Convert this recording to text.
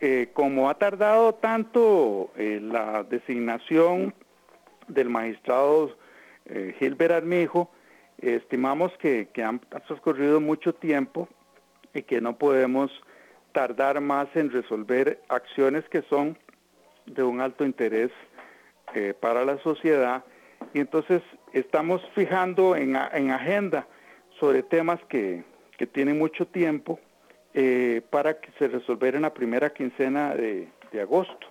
como ha tardado tanto la designación del magistrado Gilbert Armijo, estimamos que ha transcurrido mucho tiempo y que no podemos tardar más en resolver acciones que son de un alto interés para la sociedad, y entonces estamos fijando en agenda sobre temas que tienen mucho tiempo para que se resolviera en la primera quincena de agosto.